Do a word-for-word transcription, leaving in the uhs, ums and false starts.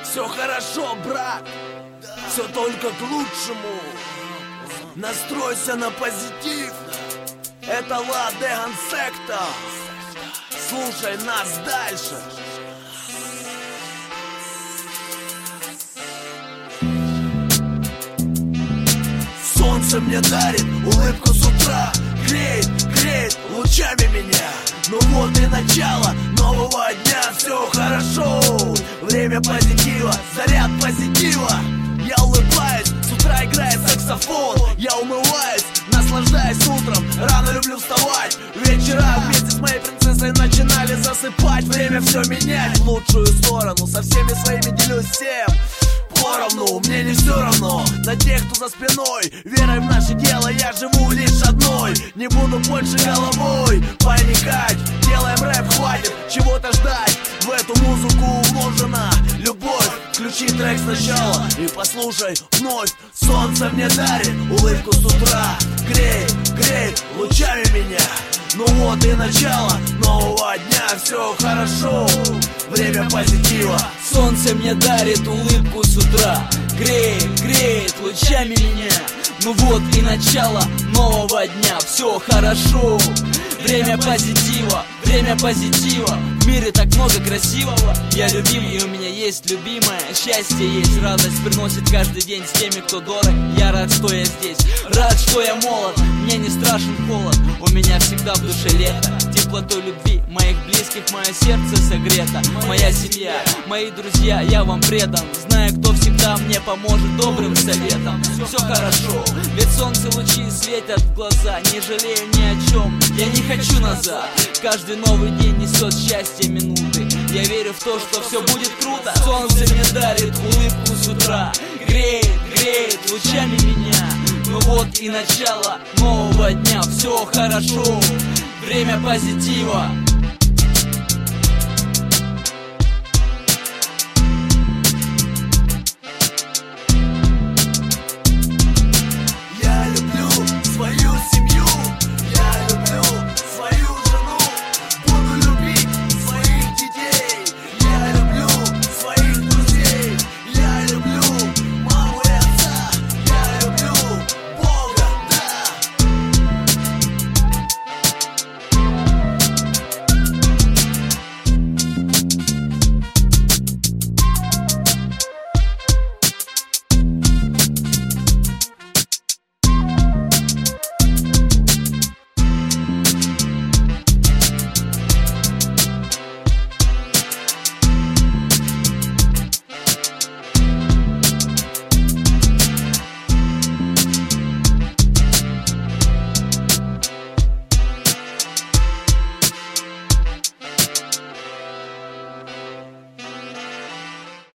Все хорошо, брат, все только к лучшему. Настройся на позитив. Это Ла Деган Секта. Слушай нас дальше. Солнце мне дарит улыбку с утра, греет, греет лучами меня. Ну вот и начало нового дня, все хорошо. Время позитива, заряд позитива. Я улыбаюсь, с утра играет саксофон. Я умываюсь, наслаждаясь утром. Рано люблю вставать. Вечера вместе с моей принцессой начинали засыпать. Время все менять в лучшую сторону. Со всеми своими делюсь всем поровну, мне не все равно на тех, кто за спиной. Верой в наше дело я живу лишь одной. Не буду больше головой паникать. Делаем рэп, хватит чего-то ждать. В эту музыку вложена любовь. Включи трек сначала и послушай вновь. Солнце мне дарит улыбку с утра, греет, греет лучами меня. Ну вот и начало нового дня, все хорошо. Время позитива. Солнце мне дарит улыбку с утра, греет, греет лучами меня. Ну вот и начало нового дня, все хорошо. Время позитива, время позитива. В мире так много красивого. Я любим, и у меня есть любимая. Счастье есть, радость приносит каждый день с теми, кто дорог. Я рад, что я здесь, рад, что я молод. Мне не страшен холод, у меня всегда в душе лето. Теплотой любви моих близких мое сердце согрето. Моя семья, мои друзья, я вам предан. Знаю, кто всегда мне поможет добрым советом. Все хорошо, ведь солнце лучи светят в глаза. Не жалею ни о чем, я не хочу назад. Каждый новый день несет счастье минуты. Я верю в то, что все будет круто. Солнце мне дарит улыбку с утра, греет, греет лучами меня. Ну вот и начало нового дня, все хорошо. Время позитива.